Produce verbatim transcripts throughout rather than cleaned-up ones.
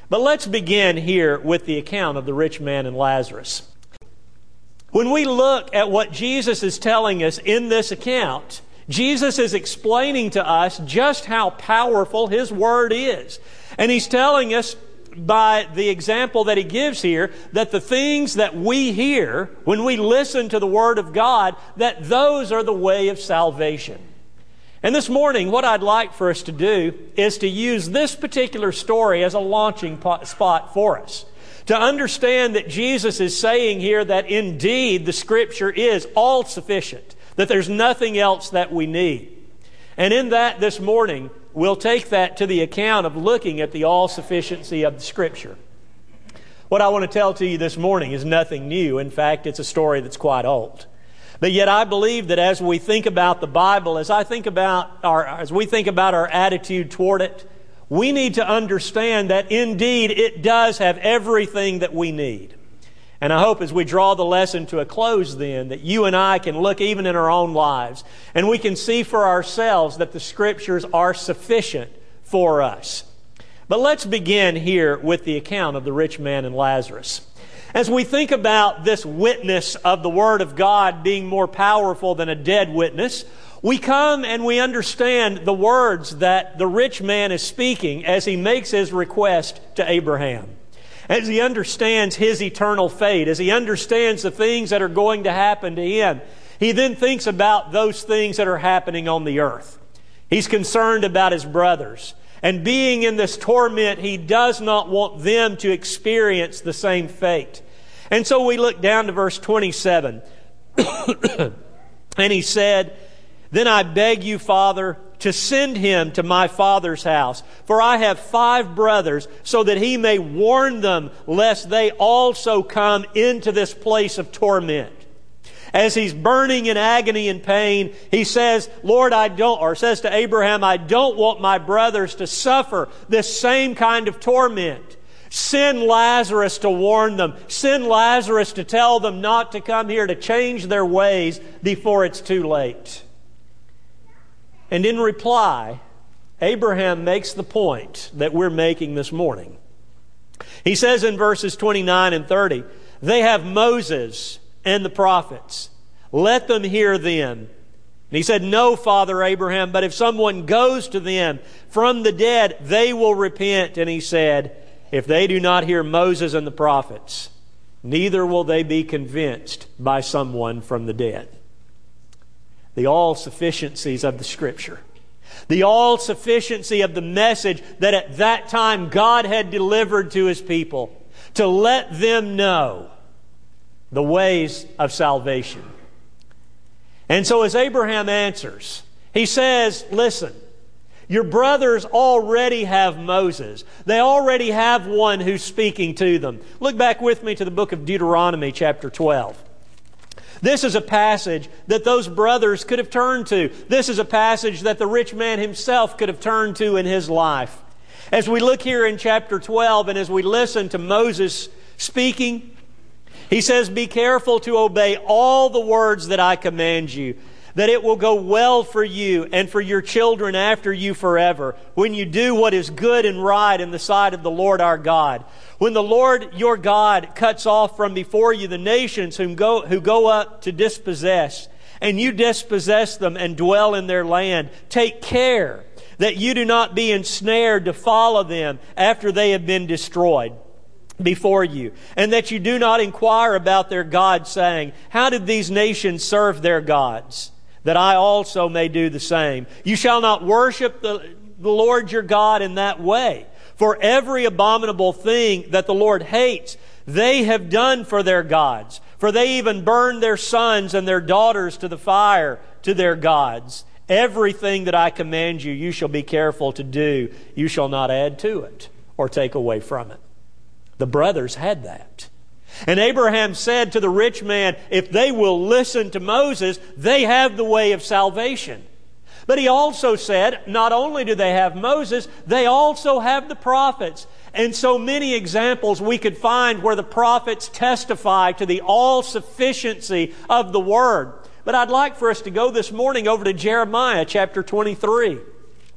But let's begin here with the account of the rich man and Lazarus. When we look at what Jesus is telling us in this account, Jesus is explaining to us just how powerful His Word is. And He's telling us by the example that He gives here that the things that we hear when we listen to the Word of God, that those are the way of salvation. And this morning, what I'd like for us to do is to use this particular story as a launching spot for us. To understand that Jesus is saying here that indeed the Scripture is all sufficient, that there's nothing else that we need. And in that this morning, we'll take that to the account of looking at the all-sufficiency of the Scripture. What I want to tell to you this morning is nothing new. In fact, it's a story that's quite old. But yet I believe that as we think about the Bible, as I think about our, as we think about our attitude toward it, we need to understand that indeed it does have everything that we need. And I hope as we draw the lesson to a close then, that you and I can look even in our own lives and we can see for ourselves that the Scriptures are sufficient for us. But let's begin here with the account of the rich man and Lazarus. As we think about this witness of the Word of God being more powerful than a dead witness, we come and we understand the words that the rich man is speaking as he makes his request to Abraham. As he understands his eternal fate, as he understands the things that are going to happen to him, he then thinks about those things that are happening on the earth. He's concerned about his brothers. And being in this torment, he does not want them to experience the same fate. And so we look down to verse twenty-seven. And he said, "Then I beg you, Father, to send him to my father's house, for I have five brothers, so that he may warn them, lest they also come into this place of torment." As he's burning in agony and pain, he says, Lord, I don't, or says to Abraham, I don't want my brothers to suffer this same kind of torment. Send Lazarus to warn them. Send Lazarus to tell them not to come here, to change their ways before it's too late. And in reply, Abraham makes the point that we're making this morning. He says in verses twenty-nine and thirty, they have Moses and the prophets. Let them hear them. And he said, no, Father Abraham, but if someone goes to them from the dead, they will repent. And he said, if they do not hear Moses and the prophets, neither will they be convinced by someone from the dead. The all-sufficiencies of the Scripture. The all-sufficiency of the message that at that time God had delivered to His people to let them know the ways of salvation. And so as Abraham answers, he says, listen, your brothers already have Moses. They already have one who's speaking to them. Look back with me to the book of Deuteronomy chapter twelve. This is a passage that those brothers could have turned to. This is a passage that the rich man himself could have turned to in his life. As we look here in chapter twelve and as we listen to Moses speaking, he says, be careful to obey all the words that I command you, that it will go well for you and for your children after you forever, when you do what is good and right in the sight of the Lord our God. When the Lord your God cuts off from before you the nations whom go, who go up to dispossess, and you dispossess them and dwell in their land, take care that you do not be ensnared to follow them after they have been destroyed before you, and that you do not inquire about their gods, saying, how did these nations serve their gods? That I also may do the same. You shall not worship the, the Lord your God in that way. For every abominable thing that the Lord hates, they have done for their gods. For they even burned their sons and their daughters to the fire to their gods. Everything that I command you, you shall be careful to do. You shall not add to it or take away from it. The brothers had that. And Abraham said to the rich man, if they will listen to Moses, they have the way of salvation. But he also said, not only do they have Moses, they also have the prophets. And so many examples we could find where the prophets testify to the all-sufficiency of the Word. But I'd like for us to go this morning over to Jeremiah chapter twenty-three.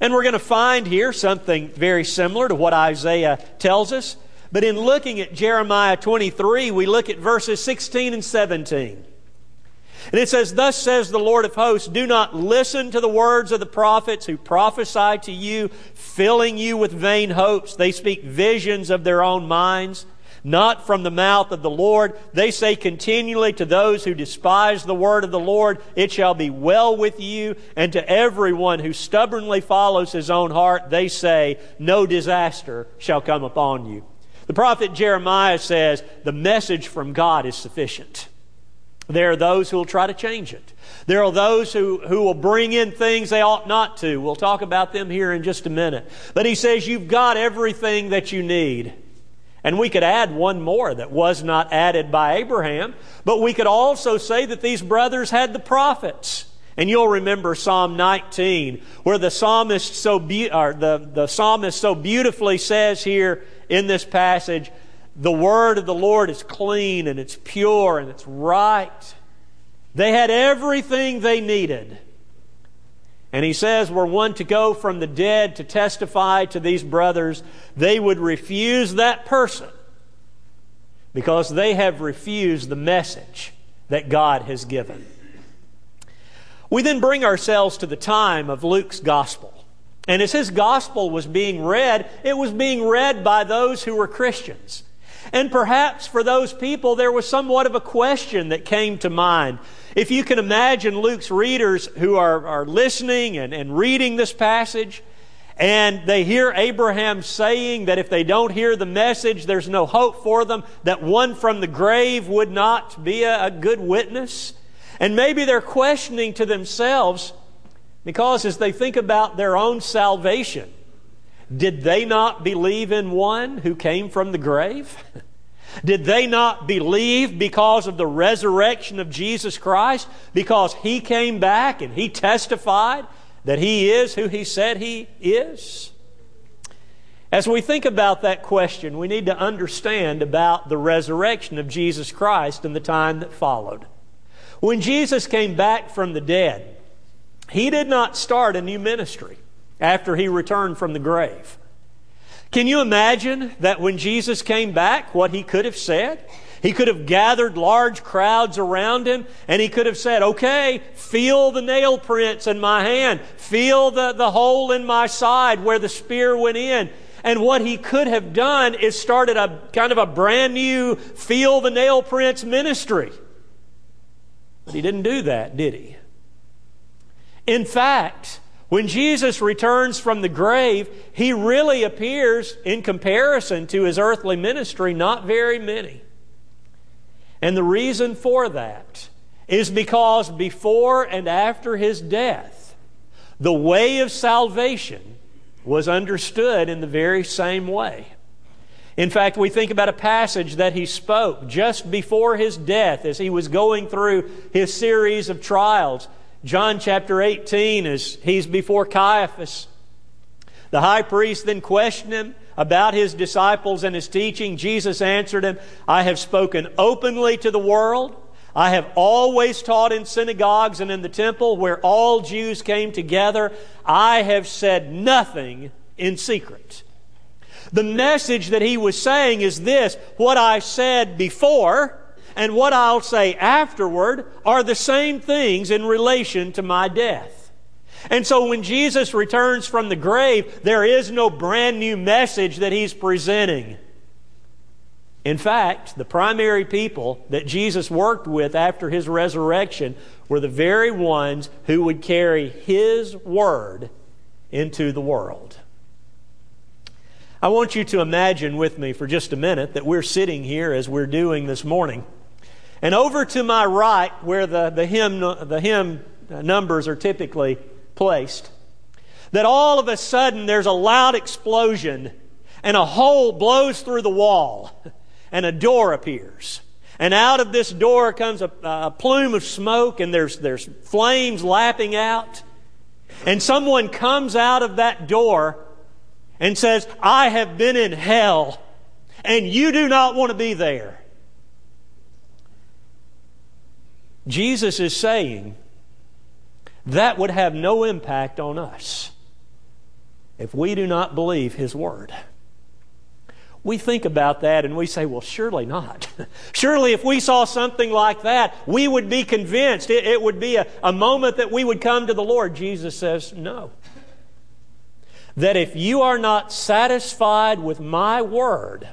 And we're going to find here something very similar to what Isaiah tells us. But in looking at Jeremiah twenty-three, we look at verses sixteen and seventeen. And it says, "Thus says the Lord of hosts, do not listen to the words of the prophets who prophesy to you, filling you with vain hopes. They speak visions of their own minds, not from the mouth of the Lord. They say continually to those who despise the word of the Lord, it shall be well with you. And to everyone who stubbornly follows his own heart, they say, no disaster shall come upon you." The prophet Jeremiah says the message from God is sufficient. There are those who will try to change it. There are those who, who will bring in things they ought not to. We'll talk about them here in just a minute. But he says you've got everything that you need. And we could add one more that was not added by Abraham. But we could also say that these brothers had the prophets. And you'll remember Psalm nineteen, where the psalmist so be, or the, the psalmist so beautifully says here in this passage, the word of the Lord is clean and it's pure and it's right. They had everything they needed. And he says, were one to go from the dead to testify to these brothers, they would refuse that person because they have refused the message that God has given. We then bring ourselves to the time of Luke's gospel. And as his gospel was being read, it was being read by those who were Christians. And perhaps for those people, there was somewhat of a question that came to mind. If you can imagine Luke's readers who are, are listening and, and reading this passage, and they hear Abraham saying that if they don't hear the message, there's no hope for them, that one from the grave would not be a, a good witness. And maybe they're questioning to themselves, because as they think about their own salvation, did they not believe in one who came from the grave? Did they not believe because of the resurrection of Jesus Christ? Because He came back and He testified that He is who He said He is? As we think about that question, we need to understand about the resurrection of Jesus Christ and the time that followed. When Jesus came back from the dead, He did not start a new ministry after He returned from the grave. Can you imagine that when Jesus came back, what He could have said? He could have gathered large crowds around Him and He could have said, okay, feel the nail prints in my hand. Feel the, the hole in my side where the spear went in. And what He could have done is started a kind of a brand new feel the nail prints ministry. But He didn't do that, did He? In fact, when Jesus returns from the grave, He really appears, in comparison to His earthly ministry, not very many. And the reason for that is because before and after His death, the way of salvation was understood in the very same way. In fact, we think about a passage that He spoke just before His death as He was going through His series of trials. John chapter eighteen, as He's before Caiaphas. The high priest then questioned Him about His disciples and His teaching. Jesus answered him, I have spoken openly to the world. I have always taught in synagogues and in the temple where all Jews came together. I have said nothing in secret. The message that He was saying is this: what I said before and what I'll say afterward are the same things in relation to my death. And so when Jesus returns from the grave, there is no brand new message that He's presenting. In fact, the primary people that Jesus worked with after His resurrection were the very ones who would carry His word into the world. I want you to imagine with me for just a minute that we're sitting here as we're doing this morning. And over to my right, where the, the, hymn, the hymn numbers are typically placed, that all of a sudden there's a loud explosion and a hole blows through the wall and a door appears. And out of this door comes a, a plume of smoke and there's, there's flames lapping out. And someone comes out of that door and says, I have been in hell and you do not want to be there. Jesus is saying that would have no impact on us. if we do not believe His Word. We think about that and we say, well, surely not. Surely if we saw something like that, we would be convinced. It, it would be a, a moment that we would come to the Lord. Jesus says, no. That if you are not satisfied with my Word,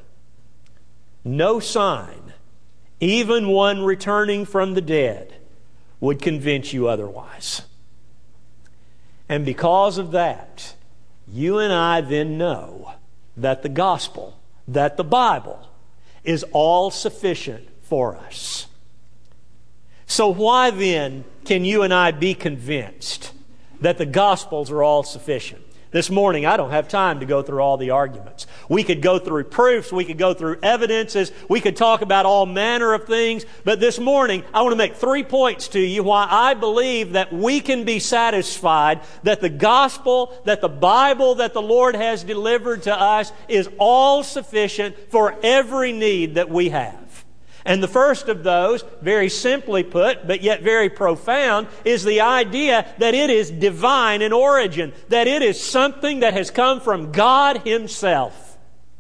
no sign, even one returning from the dead, would convince you otherwise. And because of that, you and I then know that the gospel, that the Bible, is all sufficient for us. So why then can you and I be convinced that the Gospels are all sufficient? This morning, I don't have time to go through all the arguments. We could go through proofs, we could go through evidences, we could talk about all manner of things, but this morning, I want to make three points to you why I believe that we can be satisfied that the gospel, that the Bible that the Lord has delivered to us is all sufficient for every need that we have. And the first of those, very simply put, but yet very profound, is the idea that it is divine in origin, that it is something that has come from God Himself.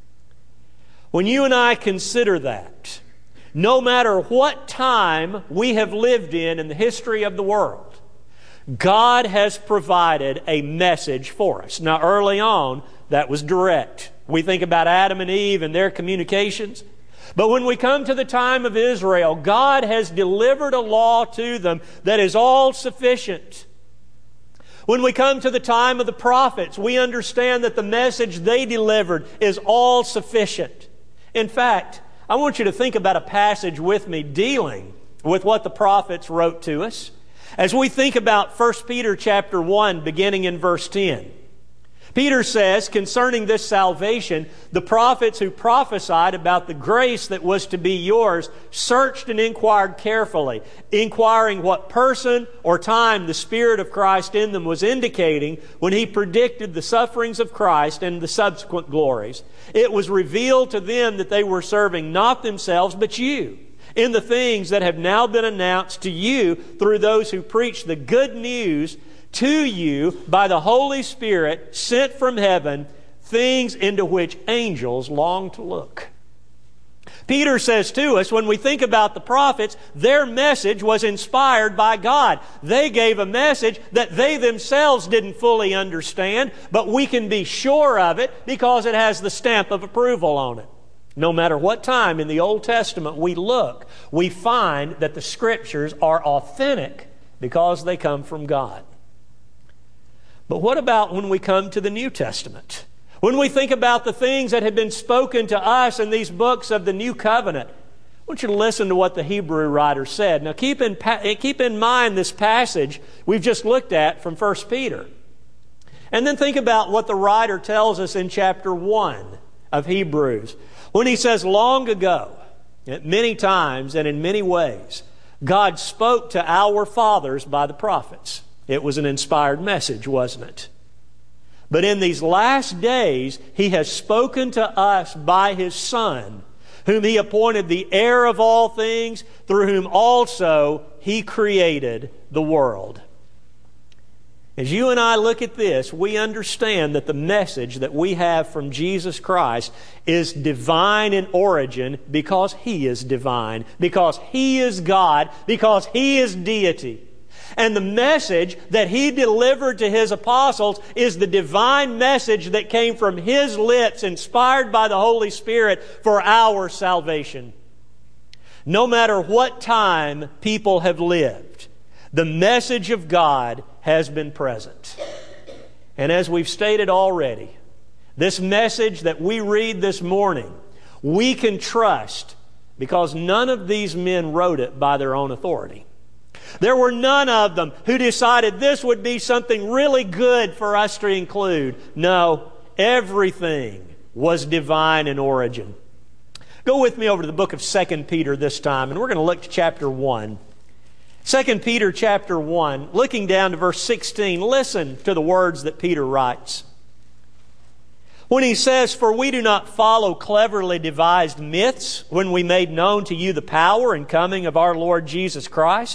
When you and I consider that, no matter what time we have lived in in the history of the world, God has provided a message for us. Now, early on, that was direct. We think about Adam and Eve and their communications. But when we come to the time of Israel, God has delivered a law to them that is all sufficient. When we come to the time of the prophets, we understand that the message they delivered is all sufficient. In fact, I want you to think about a passage with me dealing with what the prophets wrote to us. As we think about First Peter chapter one, beginning in verse ten. Peter says, concerning this salvation, the prophets who prophesied about the grace that was to be yours searched and inquired carefully, inquiring what person or time the Spirit of Christ in them was indicating when He predicted the sufferings of Christ and the subsequent glories. It was revealed to them that they were serving not themselves but you, in the things that have now been announced to you through those who preach the good news to you by the Holy Spirit sent from heaven, things into which angels long to look. Peter says to us, when we think about the prophets, their message was inspired by God. They gave a message that they themselves didn't fully understand, but we can be sure of it because it has the stamp of approval on it. No matter what time in the Old Testament we look, we find that the Scriptures are authentic because they come from God. But what about when we come to the New Testament? When we think about the things that have been spoken to us in these books of the New Covenant, I want you to listen to what the Hebrew writer said. Now keep in, keep in mind this passage we've just looked at from First Peter. And then think about what the writer tells us in chapter one of Hebrews. When he says, long ago, many times and in many ways, God spoke to our fathers by the prophets. It was an inspired message, wasn't it? But in these last days, He has spoken to us by His Son, whom He appointed the heir of all things, through whom also He created the world. As you and I look at this, we understand that the message that we have from Jesus Christ is divine in origin because He is divine, because He is God, because He is deity. And the message that He delivered to His apostles is the divine message that came from His lips, inspired by the Holy Spirit for our salvation. No matter what time people have lived, the message of God has been present. And as we've stated already, this message that we read this morning, we can trust because none of these men wrote it by their own authority. There were none of them who decided this would be something really good for us to include. No, everything was divine in origin. Go with me over to the book of Second Peter this time, and we're going to look to chapter one. Second Peter chapter one, looking down to verse sixteen, listen to the words that Peter writes. When he says, "For we do not follow cleverly devised myths when we made known to you the power and coming of our Lord Jesus Christ,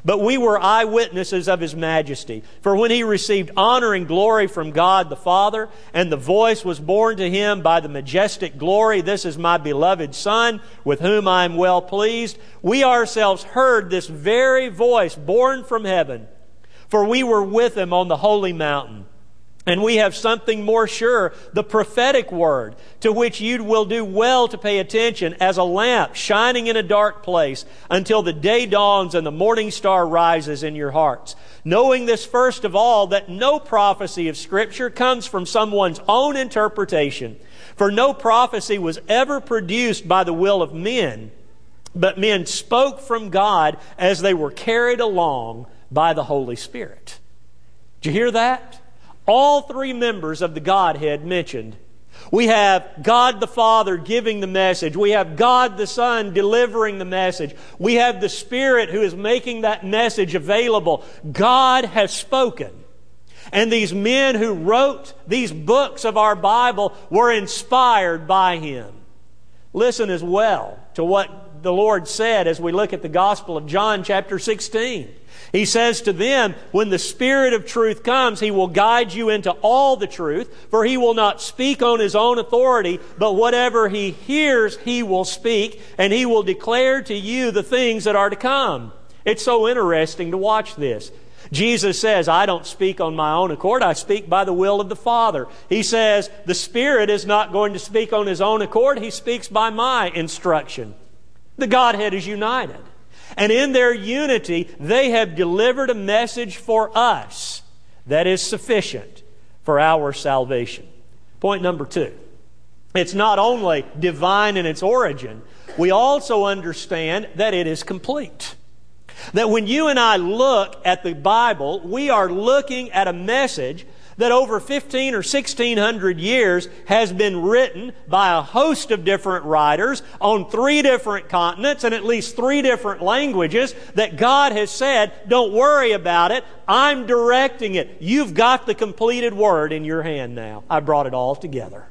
But we were eyewitnesses of His majesty. For when He received honor and glory from God the Father, and the voice was borne to Him by the majestic glory, "This is my beloved Son, with whom I am well pleased," we ourselves heard this very voice borne from heaven. For we were with Him on the holy mountain. And we have something more sure, the prophetic word, to which you will do well to pay attention, as a lamp shining in a dark place until the day dawns and the morning star rises in your hearts. Knowing this first of all, that no prophecy of Scripture comes from someone's own interpretation. For no prophecy was ever produced by the will of men, but men spoke from God as they were carried along by the Holy Spirit. Did you hear that? All three members of the Godhead mentioned. We have God the Father giving the message. We have God the Son delivering the message. We have the Spirit who is making that message available. God has spoken. And these men who wrote these books of our Bible were inspired by Him. Listen as well to what the Lord said as we look at the Gospel of John chapter sixteen. He says to them, "When the Spirit of truth comes, He will guide you into all the truth, for He will not speak on His own authority, but whatever He hears, He will speak, and He will declare to you the things that are to come." It's so interesting to watch this. Jesus says, "I don't speak on my own accord. I speak by the will of the Father." He says, the Spirit is not going to speak on His own accord. He speaks by my instruction. The Godhead is united. And in their unity, they have delivered a message for us that is sufficient for our salvation. Point number two. It's not only divine in its origin, we also understand that it is complete. That when you and I look at the Bible, we are looking at a message that over fifteen or sixteen hundred years has been written by a host of different writers on three different continents and at least three different languages, that God has said, don't worry about it, I'm directing it. You've got the completed Word in your hand now. I brought it all together.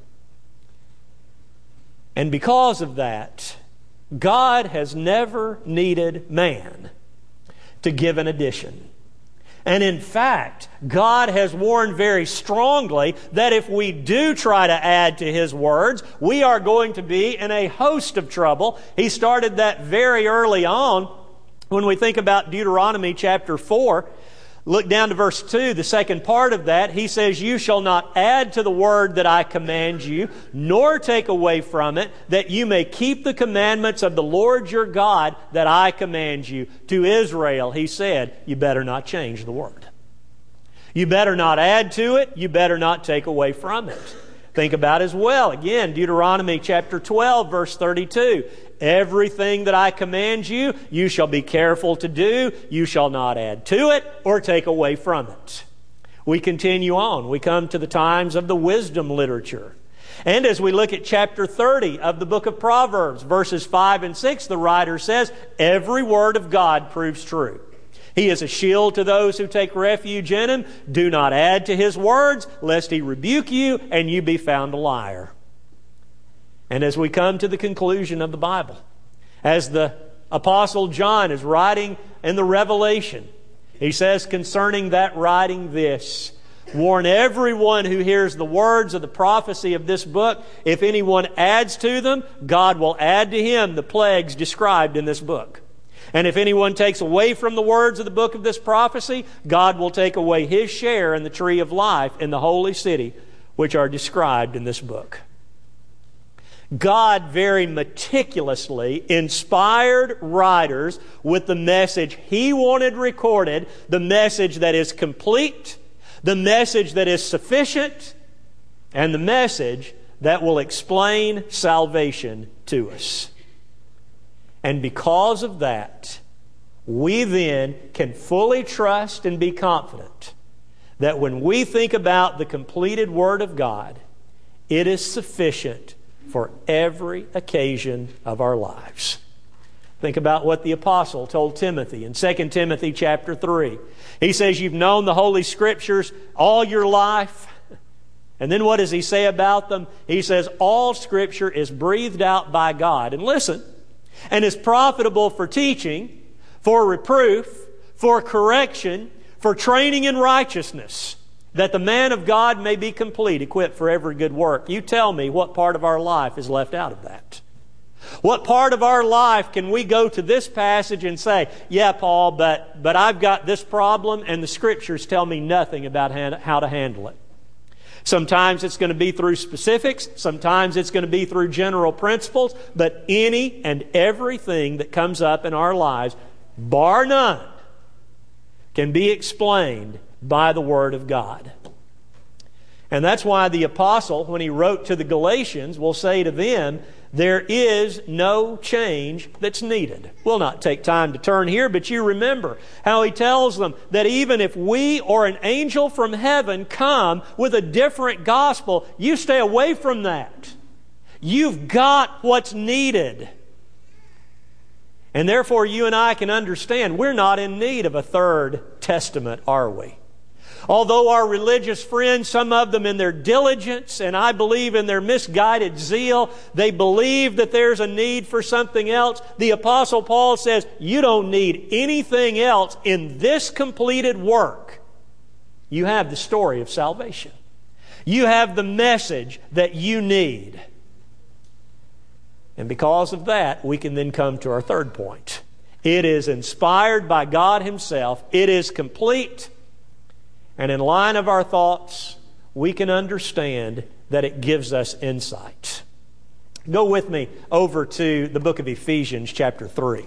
And because of that, God has never needed man to give an addition. And in fact, God has warned very strongly that if we do try to add to His words, we are going to be in a host of trouble. He started that very early on when we think about Deuteronomy chapter four. Look down to verse two, the second part of that. He says, "You shall not add to the word that I command you, nor take away from it, that you may keep the commandments of the Lord your God that I command you." To Israel, He said, you better not change the word. You better not add to it. You better not take away from it. Think about as well, again, Deuteronomy chapter twelve, verse thirty-two. "Everything that I command you, you shall be careful to do. You shall not add to it or take away from it." We continue on. We come to the times of the wisdom literature. And as we look at chapter thirty of the book of Proverbs, verses five and six, the writer says, "Every word of God proves true. He is a shield to those who take refuge in Him. Do not add to His words, lest He rebuke you and you be found a liar." And as we come to the conclusion of the Bible, as the Apostle John is writing in the Revelation, he says concerning that writing this, "Warn everyone who hears the words of the prophecy of this book. If anyone adds to them, God will add to him the plagues described in this book. And if anyone takes away from the words of the book of this prophecy, God will take away his share in the tree of life in the holy city, which are described in this book." God very meticulously inspired writers with the message He wanted recorded, the message that is complete, the message that is sufficient, and the message that will explain salvation to us. And because of that, we then can fully trust and be confident that when we think about the completed Word of God, it is sufficient for every occasion of our lives. Think about what the apostle told Timothy in Second Timothy chapter three. He says, "You've known the Holy Scriptures all your life." And then what does he say about them? He says, "All Scripture is breathed out by God." And listen, "and is profitable for teaching, for reproof, for correction, for training in righteousness, that the man of God may be complete, equipped for every good work. You tell me what part of our life is left out of that. What part of our life can we go to this passage and say, yeah, Paul, but, but I've got this problem and the Scriptures tell me nothing about how to handle it. Sometimes it's going to be through specifics. Sometimes it's going to be through general principles. But any and everything that comes up in our lives, bar none, can be explained by the Word of God. And that's why the apostle, when he wrote to the Galatians, will say to them, there is no change that's needed. We'll not take time to turn here, but you remember how he tells them that even if we or an angel from heaven come with a different gospel, you stay away from that. You've got what's needed. And therefore you and I can understand we're not in need of a third testament, are we? Although our religious friends, some of them in their diligence, and I believe in their misguided zeal, they believe that there's a need for something else. The Apostle Paul says, you don't need anything else in this completed work. You have the story of salvation. You have the message that you need. And because of that, we can then come to our third point. It is inspired by God Himself. It is complete. And in line of our thoughts, we can understand that it gives us insight. Go with me over to the book of Ephesians chapter three.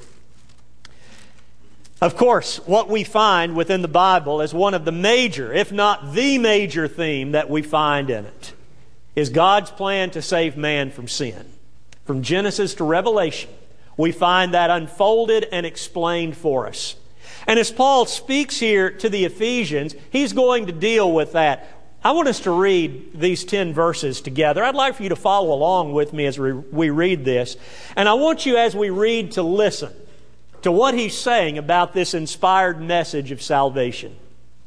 Of course, what we find within the Bible is one of the major, if not the major theme that we find in it, is God's plan to save man from sin. From Genesis to Revelation, we find that unfolded and explained for us. And as Paul speaks here to the Ephesians, he's going to deal with that. I want us to read these ten verses together. I'd like for you to follow along with me as we read this. And I want you, as we read, to listen to what he's saying about this inspired message of salvation.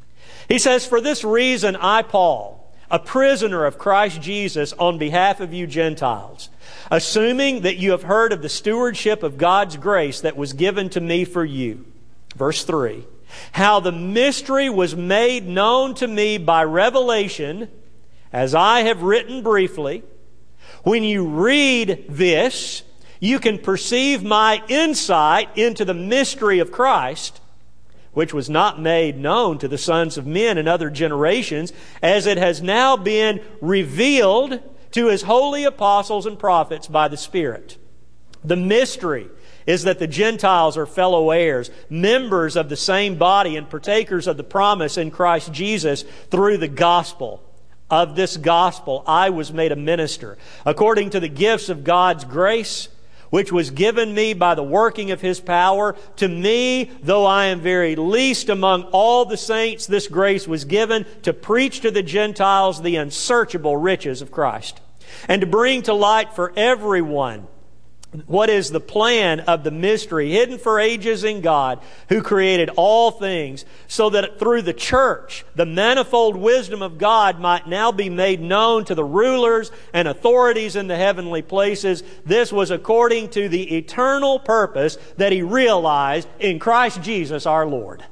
He says, for this reason I, Paul, a prisoner of Christ Jesus on behalf of you Gentiles, assuming that you have heard of the stewardship of God's grace that was given to me for you. Verse three, how the mystery was made known to me by revelation, as I have written briefly. When you read this, you can perceive my insight into the mystery of Christ, which was not made known to the sons of men in other generations, as it has now been revealed to His holy apostles and prophets by the Spirit. The mystery is that the Gentiles are fellow heirs, members of the same body, and partakers of the promise in Christ Jesus through the gospel. Of this gospel I was made a minister, according to the gifts of God's grace, which was given me by the working of His power. To me, though I am very least among all the saints, this grace was given to preach to the Gentiles the unsearchable riches of Christ, and to bring to light for everyone what is the plan of the mystery hidden for ages in God, who created all things, so that through the church the manifold wisdom of God might now be made known to the rulers and authorities in the heavenly places. This was according to the eternal purpose that He realized in Christ Jesus our Lord.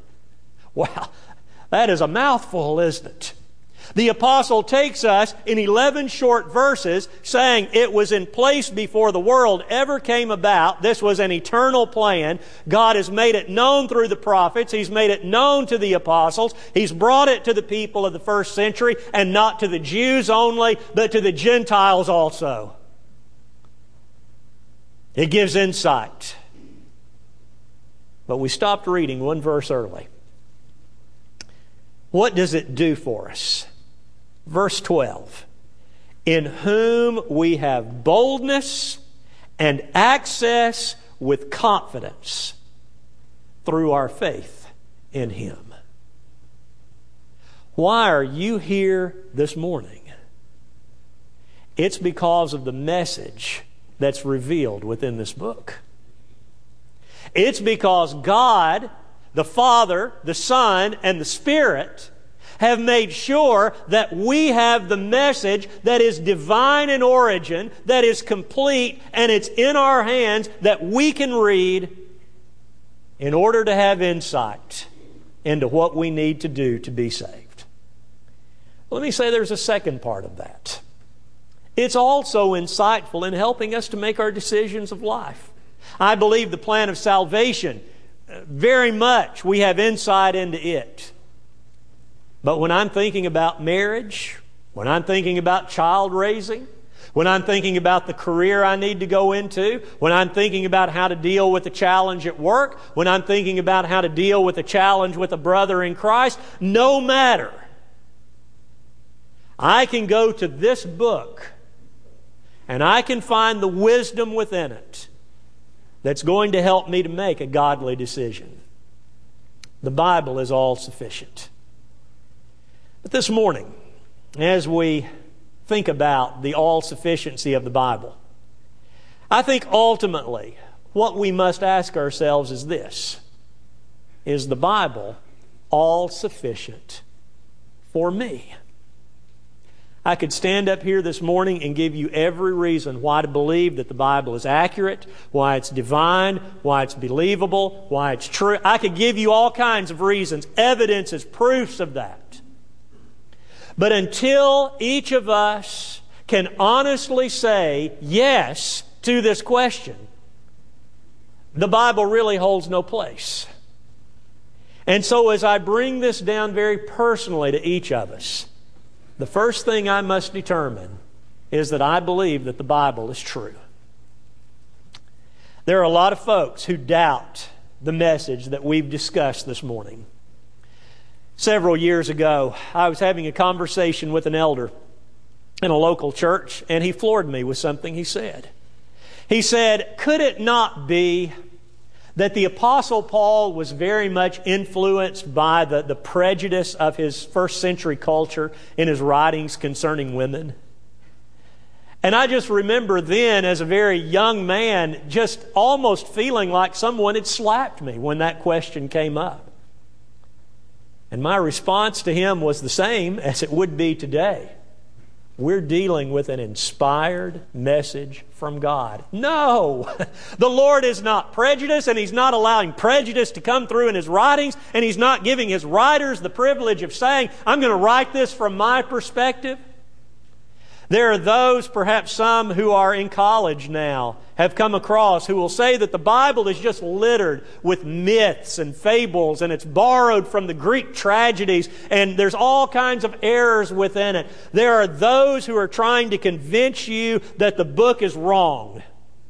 Wow, that is a mouthful, isn't it? The apostle takes us in eleven short verses saying it was in place before the world ever came about. This was an eternal plan. God has made it known through the prophets. He's made it known to the apostles. He's brought it to the people of the first century, and not to the Jews only, but to the Gentiles also. It gives insight. But we stopped reading one verse early. What does it do for us? Verse twelve, in whom we have boldness and access with confidence through our faith in Him. Why are you here this morning? It's because of the message that's revealed within this book. It's because God, the Father, the Son, and the Spirit have made sure that we have the message that is divine in origin, that is complete, and it's in our hands that we can read in order to have insight into what we need to do to be saved. Let me say there's a second part of that. It's also insightful in helping us to make our decisions of life. I believe the plan of salvation, very much we have insight into it. But when I'm thinking about marriage, when I'm thinking about child raising, when I'm thinking about the career I need to go into, when I'm thinking about how to deal with a challenge at work, when I'm thinking about how to deal with a challenge with a brother in Christ, no matter, I can go to this book and I can find the wisdom within it that's going to help me to make a godly decision. The Bible is all sufficient. But this morning, as we think about the all-sufficiency of the Bible, I think ultimately what we must ask ourselves is this: is the Bible all-sufficient for me? I could stand up here this morning and give you every reason why to believe that the Bible is accurate, why it's divine, why it's believable, why it's true. I could give you all kinds of reasons, evidences, proofs of that. But until each of us can honestly say yes to this question, the Bible really holds no place. And so as I bring this down very personally to each of us, the first thing I must determine is that I believe that the Bible is true. There are a lot of folks who doubt the message that we've discussed this morning. Several years ago, I was having a conversation with an elder in a local church, and he floored me with something he said. He said, could it not be that the Apostle Paul was very much influenced by the, the prejudice of his first century culture in his writings concerning women? And I just remember then, as a very young man, just almost feeling like someone had slapped me when that question came up. And my response to him was the same as it would be today. We're dealing with an inspired message from God. No! The Lord is not prejudiced, and He's not allowing prejudice to come through in His writings, and He's not giving His writers the privilege of saying, I'm going to write this from my perspective. There are those, perhaps some who are in college now, have come across who will say that the Bible is just littered with myths and fables, and it's borrowed from the Greek tragedies, and there's all kinds of errors within it. There are those who are trying to convince you that the book is wrong.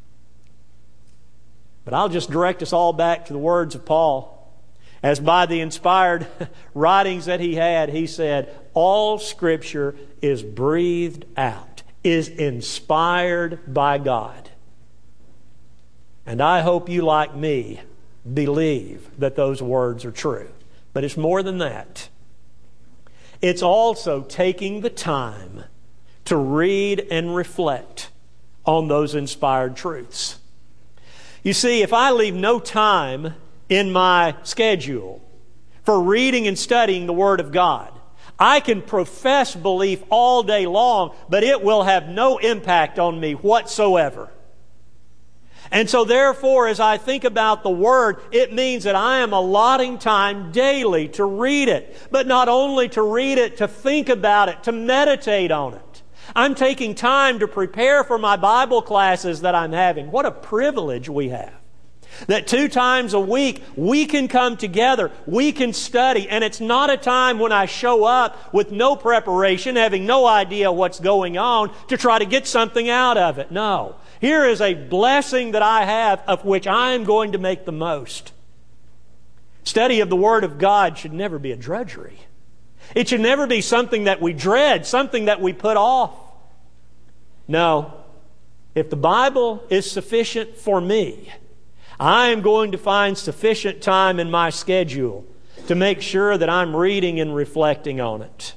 But I'll just direct us all back to the words of Paul. As by the inspired writings that he had, he said, all Scripture is breathed out, is inspired by God. And I hope you, like me, believe that those words are true. But it's more than that. It's also taking the time to read and reflect on those inspired truths. You see, if I leave no time in my schedule for reading and studying the Word of God, I can profess belief all day long, but it will have no impact on me whatsoever. And so therefore, as I think about the Word, it means that I am allotting time daily to read it. But not only to read it, to think about it, to meditate on it. I'm taking time to prepare for my Bible classes that I'm having. What a privilege we have. That two times a week we can come together, we can study, and it's not a time when I show up with no preparation, having no idea what's going on, to try to get something out of it. No. Here is a blessing that I have of which I am going to make the most. Study of the Word of God should never be a drudgery. It should never be something that we dread, something that we put off. No. If the Bible is sufficient for me, I am going to find sufficient time in my schedule to make sure that I'm reading and reflecting on it.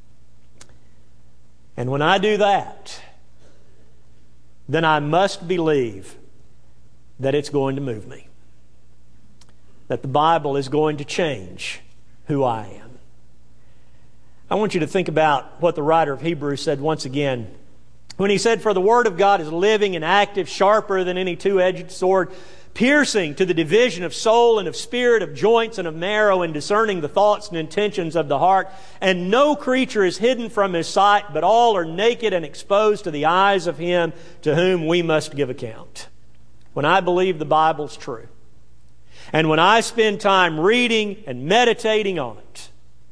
And when I do that, then I must believe that it's going to move me. That the Bible is going to change who I am. I want you to think about what the writer of Hebrews said once again. When he said, for the Word of God is living and active, sharper than any two-edged sword, piercing to the division of soul and of spirit, of joints and of marrow, and discerning the thoughts and intentions of the heart. And no creature is hidden from His sight, but all are naked and exposed to the eyes of Him to whom we must give account. When I believe the Bible's true, and when I spend time reading and meditating on it,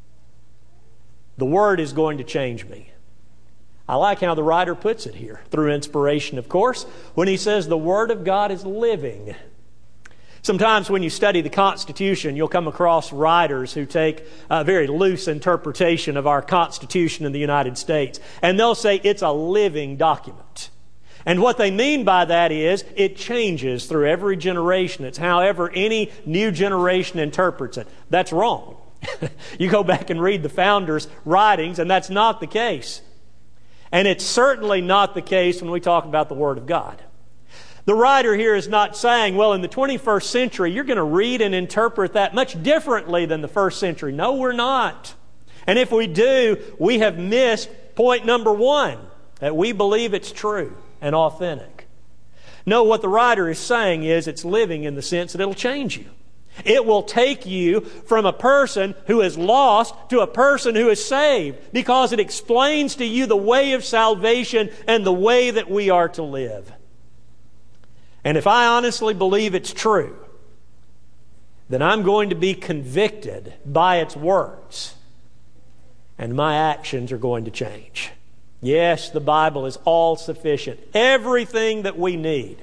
the Word is going to change me. I like how the writer puts it here, through inspiration, of course, when he says the Word of God is living. Sometimes when you study the Constitution, you'll come across writers who take a very loose interpretation of our Constitution in the United States, and they'll say it's a living document. And what they mean by that is it changes through every generation. It's however any new generation interprets it. That's wrong. You go back and read the founders' writings, and that's not the case. And it's certainly not the case when we talk about the Word of God. The writer here is not saying, well, in the twenty-first century, you're going to read and interpret that much differently than the first century. No, we're not. And if we do, we have missed point number one, that we believe it's true and authentic. No, what the writer is saying is it's living in the sense that it'll change you. It will take you from a person who is lost to a person who is saved, because it explains to you the way of salvation and the way that we are to live. And if I honestly believe it's true, then I'm going to be convicted by its words, and my actions are going to change. Yes, the Bible is all sufficient, everything that we need.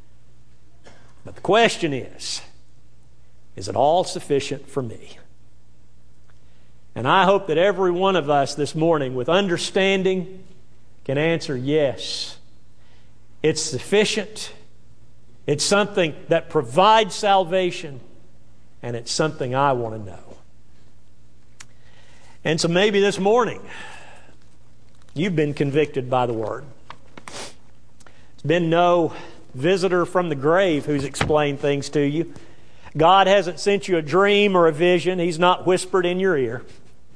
But the question is, is it all sufficient for me? And I hope that every one of us this morning, with understanding, can answer yes. It's sufficient. It's something that provides salvation, and it's something I want to know. And so maybe this morning, you've been convicted by the Word. It's been no visitor from the grave who's explained things to you. God hasn't sent you a dream or a vision. He's not whispered in your ear.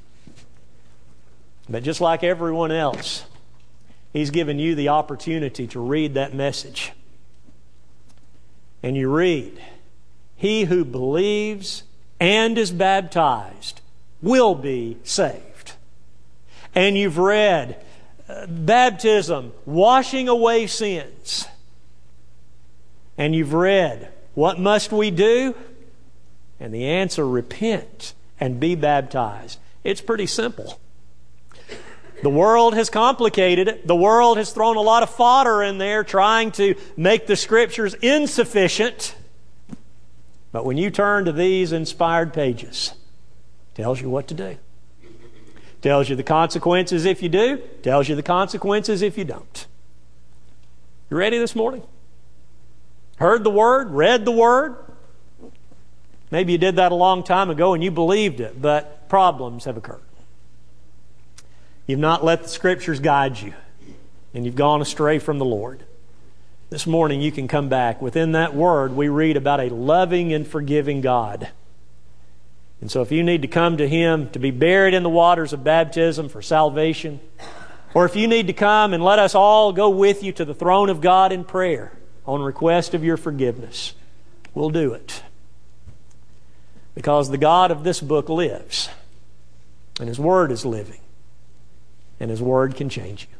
But just like everyone else, He's given you the opportunity to read that message. And you read, he who believes and is baptized will be saved. And you've read, uh, baptism, washing away sins. And you've read, what must we do? And the answer, repent and be baptized. It's pretty simple. The world has complicated it. The world has thrown a lot of fodder in there trying to make the Scriptures insufficient. But when you turn to these inspired pages, it tells you what to do. Tells you the consequences if you do. Tells you the consequences if you don't. You ready this morning? Heard the Word? Read the Word? Maybe you did that a long time ago and you believed it, but problems have occurred. You've not let the Scriptures guide you, and you've gone astray from the Lord. This morning you can come back. Within that Word we read about a loving and forgiving God. And so if you need to come to Him to be buried in the waters of baptism for salvation, or if you need to come and let us all go with you to the throne of God in prayer on request of your forgiveness, we'll do it. Because the God of this book lives, and His Word is living, and His Word can change you.